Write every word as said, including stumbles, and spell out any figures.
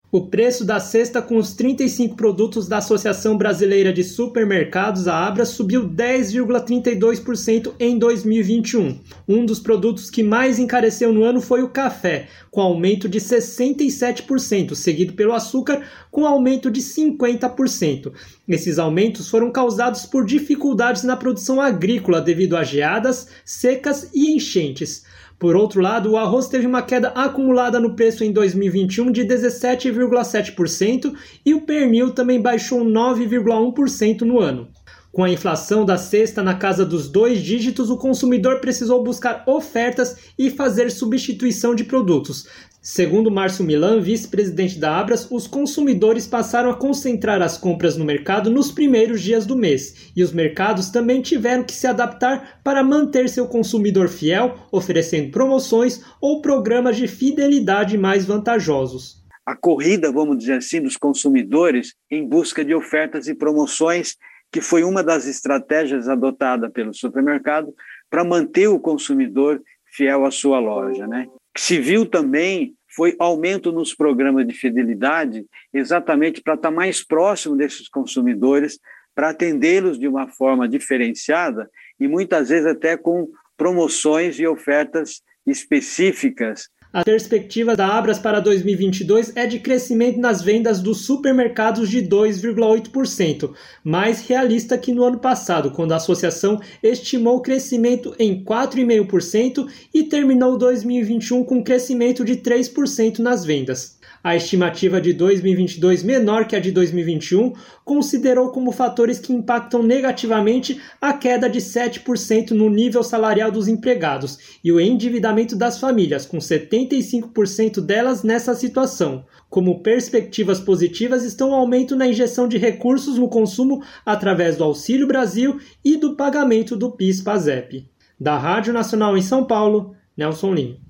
O preço da cesta com os trinta e cinco produtos da Associação Brasileira de Supermercados, a Abras, subiu dez vírgula trinta e dois por cento em dois mil e vinte e um. Um dos produtos que mais encareceu no ano foi o café, com aumento de sessenta e sete por cento, seguido pelo açúcar, com aumento de cinquenta por cento. Esses aumentos foram causados por dificuldades na produção agrícola devido a geadas, secas e enchentes. Por outro lado, o arroz teve uma queda acumulada no preço em dois mil e vinte e um de dezessete vírgula sete por cento e o pernil também baixou nove vírgula um por cento no ano. Com a inflação da cesta na casa dos dois dígitos, o consumidor precisou buscar ofertas e fazer substituição de produtos. Segundo Márcio Milan, vice-presidente da Abras, os consumidores passaram a concentrar as compras no mercado nos primeiros dias do mês, e os mercados também tiveram que se adaptar para manter seu consumidor fiel, oferecendo promoções ou programas de fidelidade mais vantajosos. A corrida, vamos dizer assim, dos consumidores em busca de ofertas e promoções, que foi uma das estratégias adotada pelo supermercado para manter o consumidor fiel à sua loja, né? O que se viu também foi aumento nos programas de fidelidade, exatamente para estar mais próximo desses consumidores, para atendê-los de uma forma diferenciada e muitas vezes até com promoções e ofertas específicas. A perspectiva da Abras para dois mil e vinte e dois é de crescimento nas vendas dos supermercados de dois vírgula oito por cento, mais realista que no ano passado, quando a associação estimou o crescimento em quatro vírgula cinco por cento e terminou dois mil e vinte e um com crescimento de três por cento nas vendas. A estimativa de dois mil e vinte e dois, menor que a de dois mil e vinte e um, considerou como fatores que impactam negativamente a queda de sete por cento no nível salarial dos empregados e o endividamento das famílias, com setenta e cinco por cento delas nessa situação. Como perspectivas positivas estão o aumento na injeção de recursos no consumo através do Auxílio Brasil e do pagamento do PIS-PASEP. Da Rádio Nacional em São Paulo, Nelson Lima.